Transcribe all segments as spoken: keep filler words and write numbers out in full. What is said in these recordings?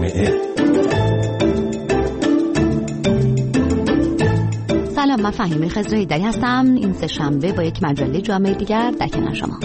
جامعه. سلام، من فهیمه خضراییدری هستم. این سه شنبه با یک مجله جامعه دیگر در کنار شما.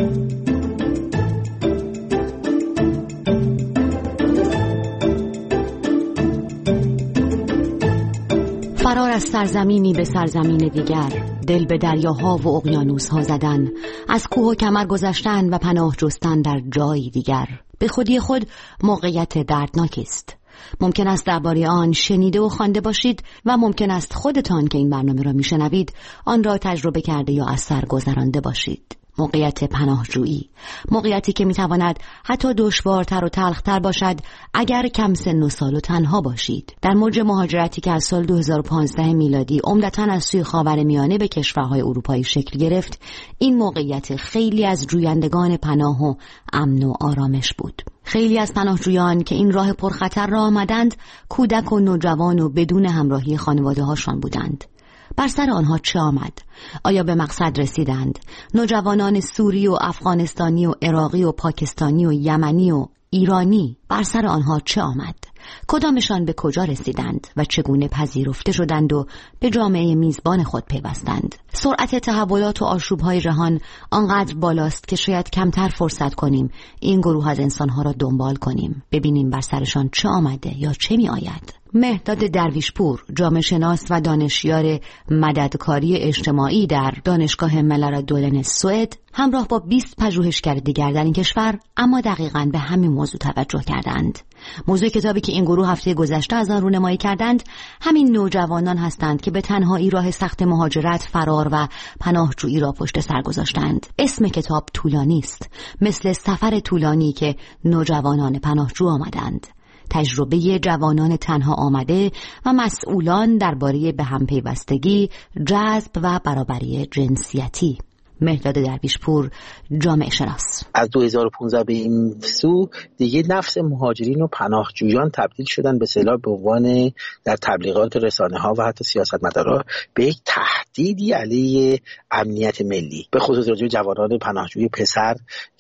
فرار از سرزمینی به سرزمین دیگر، دل به دریاها و اقیانوس‌ها زدن، از کوه و کمر گذشتن و پناه جستن در جایی دیگر، به خودی خود موقعیت دردناکی است. ممکن است درباره آن شنیده و خوانده باشید و ممکن است خودتان که این برنامه را میشنوید آن را تجربه کرده یا از سر گذرانده باشید. موقعیت پناهجویی، موقعیتی که میتواند حتی دشوارتر و تلختر باشد اگر کم سن و سال و تنها باشید. در موج مهاجرتی که از سال دو هزار و پانزده میلادی عمدتاً از سوی خاورمیانه به کشورهای اروپایی شکل گرفت، این موقعیت خیلی از جویندگان پناه و امن و آرامش بود. خیلی از پناهجویان که این راه پرخطر را آمدند، کودک و نوجوان و بدون همراهی خانواده هاشان بودند. بر سر آنها چه آمد؟ آیا به مقصد رسیدند؟ نوجوانان سوری و افغانستانی و عراقی و پاکستانی و یمنی و ایرانی، بر سر آنها چه آمد؟ کدامشان به کجا رسیدند و چگونه پذیرفته شدند و به جامعه میزبان خود پیوستند؟ سرعت تحولات و آشوب‌های جهان آنقدر بالاست که شاید کمتر فرصت کنیم این گروه از انسانها را دنبال کنیم، ببینیم بر سرشان چه آمده یا چه می آید. مهرداد درویشپور، جامعه شناس و دانشیار مددکاری اجتماعی در دانشگاه ملل دولن سوئد، همراه با بیست پژوهشگر دیگر در این کشور اما دقیقاً به همین موضوع توجه کردند. موضوع کتابی که این گروه هفته گذشته از آن رونمایی کردند همین نوجوانان هستند که به تنهایی راه سخت مهاجرت، فرار و پناهجویی را پشت سر گذاشتند. اسم کتاب طولانی است، مثل سفر طولانی که نوجوانان پناهجو آمدند. تجربه جوانان تنها آمده و مسئولان درباره به هم پیوستگی، جذب و برابری جنسیتی. مهرداد درویشپور، جامعه شناس: از دو هزار و پانزده به این سو دیگه نفس مهاجرین و پناهجویان تبدیل شدن به اصطلاح به عنوان در تبلیغات رسانه ها و حتی سیاستمدارا به یک تهدیدی علیه امنیت ملی، به خصوص راجع به جوانان پناهجوی پسر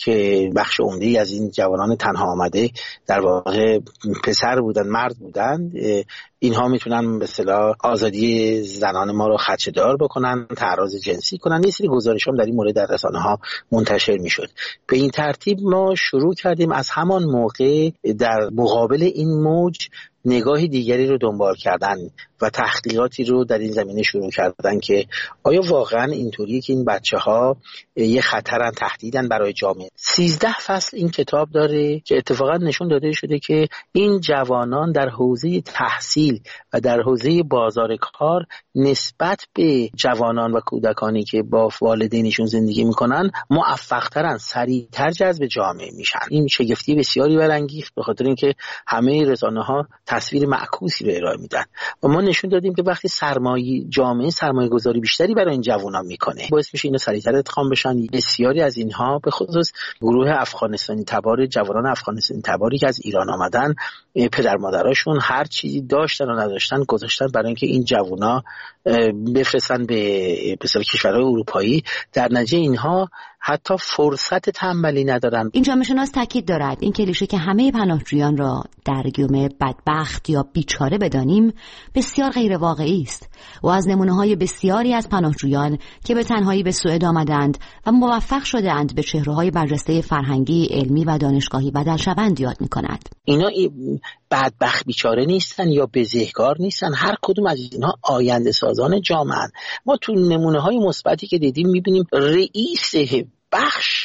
که بخش عمده‌ای از این جوانان تنها آمده در واقع پسر بودن، مرد بودن. اینها میتونن به اصطلاح آزادی زنان ما رو خدشه‌دار بکنن، تعرض جنسی کنن. یه سری گزارش‌ها در این مورد در رسانه‌ها منتشر میشد. به این ترتیب ما شروع کردیم از همان موقع در مقابل این موج نگاهی دیگری رو دنبال کردن و تحقیقاتی رو در این زمینه شروع کردن که آیا واقعا اینطوریه که این بچه‌ها یه خطرن، تهدیدن برای جامعه. سیزده فصل این کتاب داره که اتفاقا نشون داده شده که این جوانان در حوزه تحصیل و در حوزه بازار کار نسبت به جوانان و کودکانی که با والدینشون زندگی میکنن موفق‌ترن، سریع‌تر جذب جامعه میشن. این شگفتی بسیاری برانگیخت به خاطر اینکه همه رسانه‌ها تصویر معکوسی رو ارائه میدن و ما نشون دادیم که وقتی سرمایه جامعه سرمایه گذاری بیشتری برای این جوانان میکنه، باعث میشه اینا سریعتر ادغام بشن. بسیاری از اینها به خصوص گروه افغانستانی تبار، جوانان افغانستانی تباری که از ایران آمدن، پدر مادراشون هر چیزی داشتن و نداشتن گذاشتن برای اینکه این جوانا بفرستن به مثلا کشورهای اروپایی. در نتیجه اینها حتی فرصت تنبلی ندارن. این جامعه شناس تاکید دارد این کلیشه که همه پناهجویان را در گیومه بدبخت یا بیچاره بدانیم بسیار غیر واقعی است و از نمونه‌های بسیاری از پناهجویان که به تنهایی به سوئد آمدند و موفق شده‌اند به چهره‌های برجسته فرهنگی، علمی و دانشگاهی بدل شوند یاد می‌کند. اینا بدبخت بیچاره نیستن یا بزهکار نیستن، هر کدوم از اینها آینده سازان جامعه. ما تو نمونه‌های مثبتی که دیدیم می‌بینیم رئیس بخش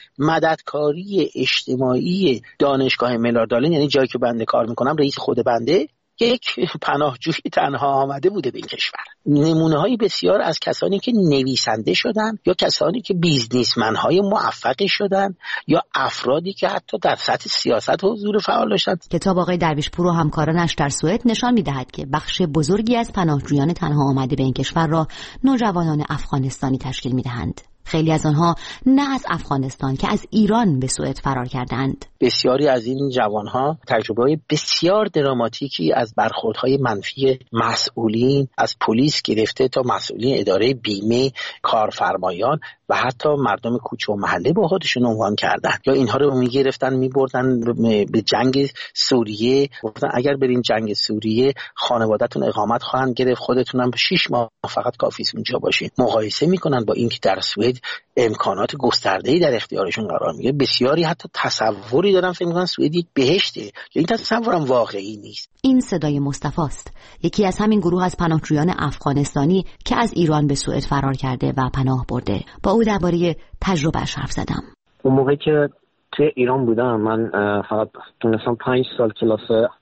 مددکاری اجتماعی دانشگاه ملل دولن، یعنی جایی که بنده کار میکنم، رئیس خود بنده یک پناهجوی تنها آمده بوده به این کشور. نمونه‌های بسیار از کسانی که نویسنده شدن یا کسانی که بیزنسمن‌های موفقی شدن یا افرادی که حتی در سطح سیاست حضور فعال داشتن. کتاب آقای درویشپور و همکارانش در سوئد نشان می‌دهد که بخش بزرگی از پناهجویان تنها آمده به این کشور را نوجوانان افغانستانی تشکیل می‌دهند. خیلی از آنها نه از افغانستان که از ایران به سوئد فرار کردند. بسیاری از این جوانها تجربه بسیار دراماتیکی از برخوردهای منفی مسئولین از پلیس گرفته تا مسئولین اداره بیمه، کارفرمایان و حتی مردم کوچه و محله با خودشون عنوان کردن، یا اینها رو میگرفتن میبردن به جنگ سوریه، گفتن اگر برین جنگ سوریه خانواده‌تون اقامت خواهند گرفت، خودتون هم شش ماه فقط کافی است اونجا باشین. مقایسه میکنن با اینکه در سوئد امکانات گسترده‌ای در اختیارشون قرار میگیره. بسیاری حتی تصوری دارن فکر میکنن سوئد یک بهشته، یا این تصورم واقعی نیست. این صدای مصطفی است، یکی از همین گروه از پناهجویان افغانستانی که از ایران به سوئد فرار کرده و پناه برده. با او درباره تجربه‌اش حرف زدم. اون موقعی که توی ایران بودم من فقط تونستم پنج سال کلاس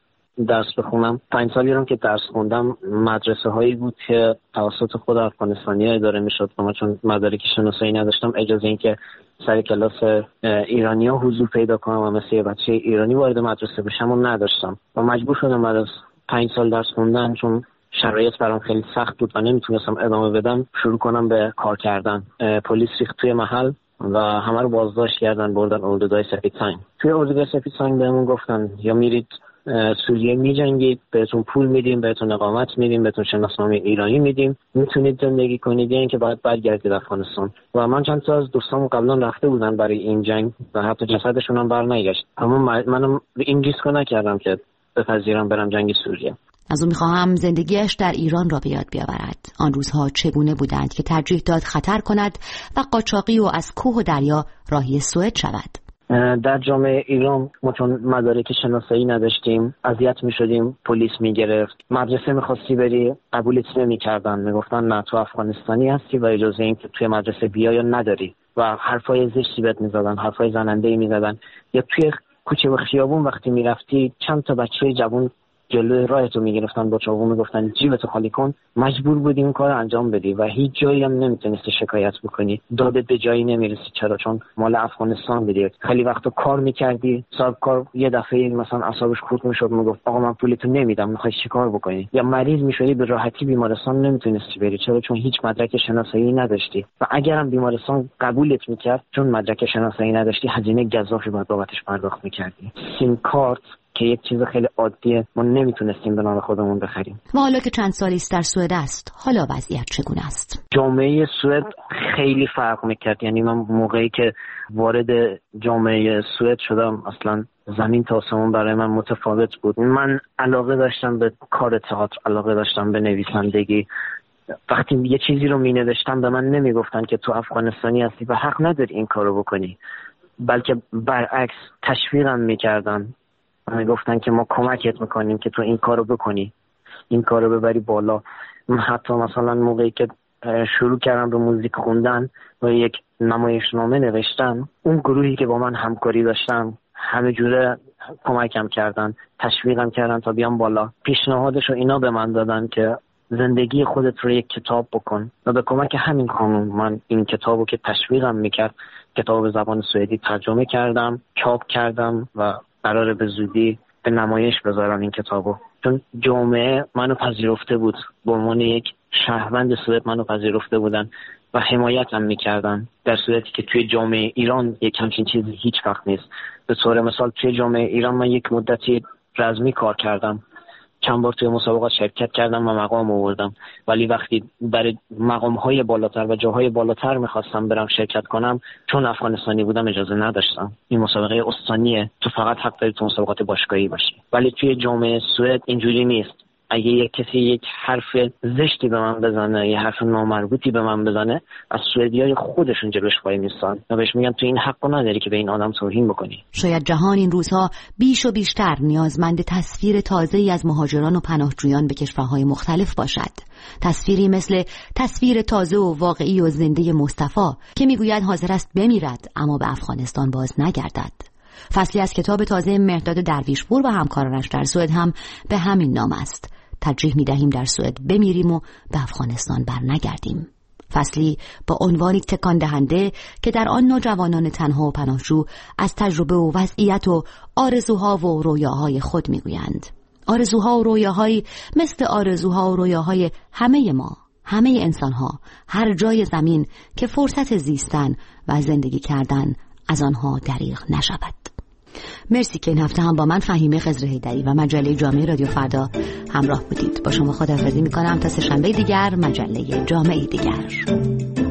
درس بخونم. پنج سالی رو که درس خوندم مدرسه هایی بود که توسط خود افغانستانی ها اداره میشد و من چون مدارک شناسایی نداشتم اجازه این که سر کلاس ایرانی ها حضور پیدا کنم و مثل بچه ایرانی وارد مدرسه بشم و نداشتم و مجبور شدم بعد از پنج سال درس خوندن چون شرایط برام خیلی سخت بود و نمیتونستم ادامه بدم شروع کنم به کار کردن. پلیس ریخت توی محل و همه رو بازداشت کردن، بردن اردوگاه سفید سنگ. توی اردوگاه سفید سنگ بهمون گفتن یا میرید سوریه میجنگید، بهتون پول میدیم، بهتون اقامت میدیم، بهتون شناسنامه ایرانی میدیم، میتونید زندگی کنید، یا اینکه باید برگردید افغانستان. و من چند تا از دوستام قبلا رفته بودن برای این جنگ و حتی جسدشون هم برنگشت، اما منم این ریسکو نکردم که بپذیرم برم جنگ سوریه. از او میخواهم زندگیش در ایران را به یاد بیاورد. آن روزها چگونه بودند که ترجیح داد خطر کند و قاچاقی و از کوه و دریا راهی سوئد شود. در جامعه ایران ما چون مدارک شناسایی نداشتیم اذیت میشدیم، پلیس میگرفت. مدرسه میخواستی بری قبولت نمیکردن، میگفتن نه تو افغانستانی هستی و اجازه این که توی مدرسه بیای نداری و حرفای زشتی بهت میزدن، حرفای زننده‌ای میزدن. یا توی کوچه و خیابون وقتی میرفتی چند تا بچه جوان جلوی راهتو میگرفتن با چاقو میگفتن جیبتو خالی کن، مجبور بودی این کارو انجام بدی و هیچ جایی هم نمیتونستی شکایت بکنی، دادت به جایی نمیرسی. چرا؟ چون مال افغانستان بودی. خیلی وقتا کار میکردی، صاحب کار یه دفعه مثلا اعصابش خورد میشد، میگفت آقا من پولتو نمیدم، میخوای چیکار بکنی؟ یا مریض میشدی به راحتی بیمارستان نمیتونستی بری. چرا؟ چون هیچ مدرک شناسایی نداشتی و اگرم بیمارستان قبولت میکرد چون مدرک شناسایی نداشتی هزینه گزافی باید بابتش پرداخت میکردی. سیم کارت که یک چیز خیلی عادیه ما نمیتونستیم به نام خودمون بخریم. و حالا که چند سالی است در سوئد است، حالا وضعیت چگونه است؟ جامعه سوئد خیلی فرق میکرد. یعنی من موقعی که وارد جامعه سوئد شدم اصلا زمین تا آسمون برای من متفاوت بود. من علاقه داشتم به کار تئاتر، علاقه داشتم به نویسندگی. وقتی یه چیزی رو مینوشتم به من نمیگفتن که تو افغانستانی هستی و حق نداری این کارو بکنی، بلکه برعکس تشویقم میکردن. من گفتن که ما کمکت میکنیم که تو این کارو بکنی، این کارو ببری بالا. من حتی مثلا موقعی که شروع کردم به موزیک خوندن و یک نمایشنامه نوشتم، اون گروهی که با من همکاری داشتن همه جوره کمکم کردن، تشویقم کردن تا بیام بالا. پیشنهادش رو اینا به من دادن که زندگی خودت رو یک کتاب بکن و به کمک همین قانون من این کتابو که تشویقم میکرد، کتاب زبان سوئدی ترجمه کردم، چاپ کردم و قراره به زودی به نمایش بذارم این کتابو. چون جامعه منو پذیرفته بود، به عنوان یک شهروند سوئد منو پذیرفته بودن و حمایتم میکردن، در صورتی که توی جامعه ایران یک همچین چیزی هیچ وقت نیست. به طور مثال توی جامعه ایران من یک مدتی رزمی کار کردم، چند بار توی مسابقات شرکت کردم و مقام آوردم، ولی وقتی برای مقام‌های بالاتر و جاهای بالاتر می‌خواستم برم شرکت کنم، چون افغانستانی بودم اجازه نداشتم. این مسابقه استانیه، تو فقط حق داری تو مسابقات باشگاهی باشی. ولی توی جامعه سوئد اینجوری نیست. اگه یک کسی یک حرف زشتی به من بزنه، یه حرف نامربوطی به من بزنه، از سوئدیای خودشون جلوش وای میستن و بهش میگن تو این حقو نداری که به این آدم توهین بکنی. شاید جهان این روزها بیش و بیشتر نیازمند تصویر تازه‌ای از مهاجران و پناهجویان به کشورهای مختلف باشد. تصویری مثل تصویر تازه و واقعی و زنده مصطفی که میگوید حاضر است بمیرد اما به افغانستان باز نگردد. فصلی از کتاب تازه مهرداد درویشپور و همکارانش در سوئد هم به همین نام است. ترجیح می دهیم در سوئد بمیریم و به افغانستان بر نگردیم. فصلی با عنوانی تکان دهنده که در آن نوجوانان تنها و پناهجو از تجربه و وضعیت و آرزوها و رویاهای خود می گویند. آرزوها و رویاهایی مثل آرزوها و رویاهای همه ما، همه انسانها هر جای زمین که فرصت زیستن و زندگی کردن از آنها دریغ نشود. مرسی که این هفته هم با من فهیمه خضر حیدری و مجله جامعه رادیو فردا همراه بودید. با شما خداحافظی میکنم تا سه شنبه دیگر، مجله جامعه دیگر.